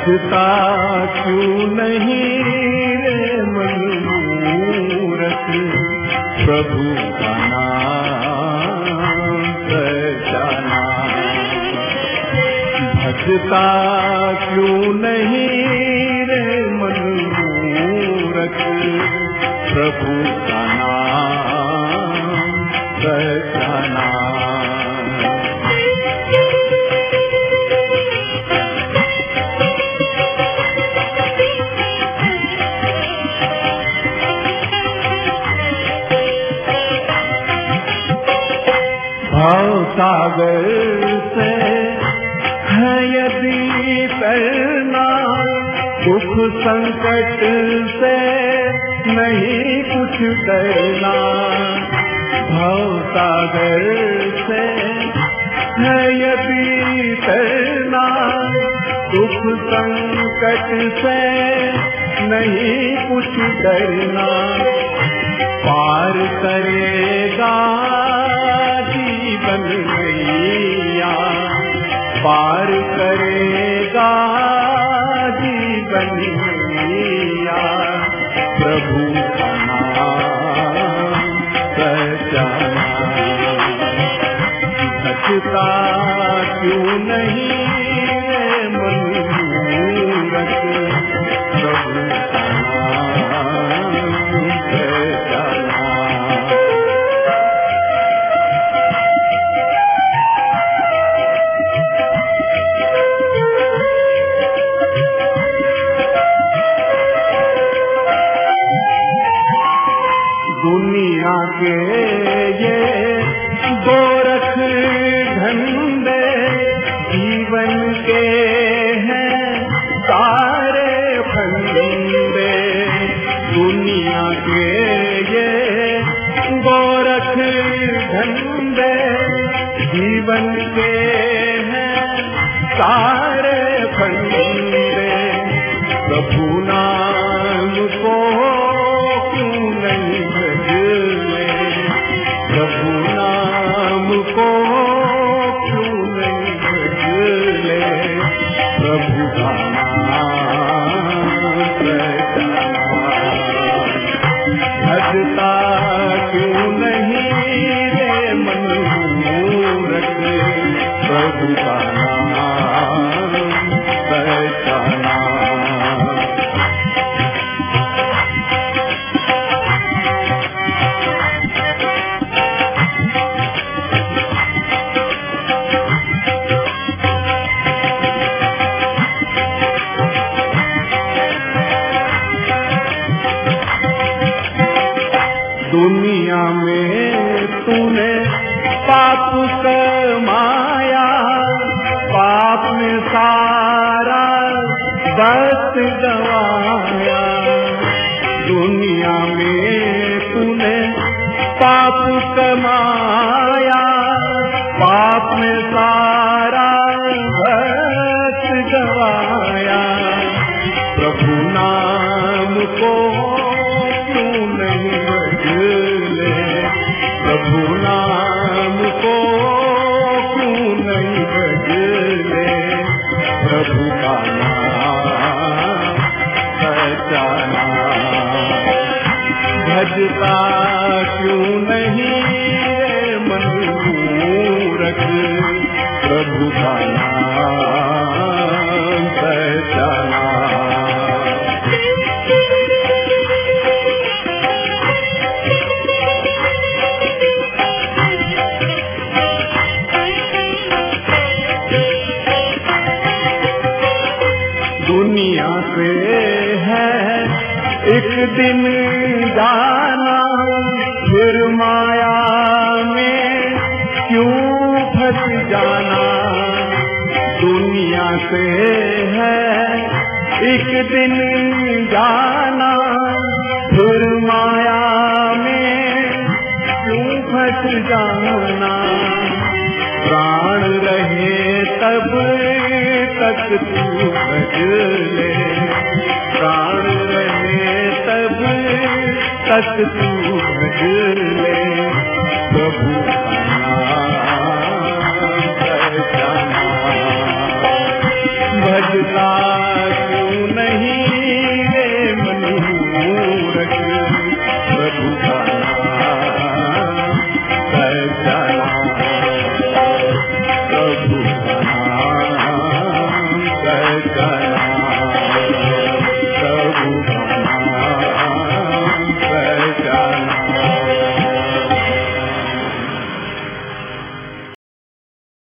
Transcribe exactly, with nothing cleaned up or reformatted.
भजता क्यों नहीं रे मनमूरख, प्रभु का नाम पहचाना। भजता क्यों नहीं रे मनमूरख, प्रभु का नाम पहचाना। भवसागर से है यदि तरना, दुख संकट से नहीं कुछ डरना। भवसागर से है यदि तरना, दुख संकट से नहीं कुछ डरना। पार करेगा जीवन नैया, पार करेगा जीवन नैया, प्रभु का नाम पहचाना। भजता क्यों नहीं रे मनमूरख, प्रभु का नाम पहचाना। दुनिया के ये गोरख धंधे जीवन के हैं सारे फंदे। दुनिया के ये गोरख धंधे जीवन के हैं सारे फंदे। प्रभु नाम को क्यों नहीं भजले, प्रभु नाम को क्यों नहीं भजले, प्रभु का नाम पहचाना। भजता क्यों नहीं रे मनमूरख, प्रभु का नाम पहचाना। दुनिया में तूने पाप कमाया, पाप में सारा वक्त गवाया। दुनिया में तूने पाप कमाया, पाप में सारा वक्त गवाया। प्रभु नाम को क्यों नहीं भजले, प्रभु नाम को क्यों नहीं भजले, प्रभु का नाम पहचाना। भजता क्यों नहीं रे मनमूरख, प्रभु का नाम पहचाना। दुनिया से है एक दिन जाना, फिर माया में क्यों फंस जाना। दुनिया से है एक दिन जाना, फिर माया में क्यों फंस जाना। प्राण रहे तब तक तू भजले, प्राण रहे तब तक तू भजले, प्रभु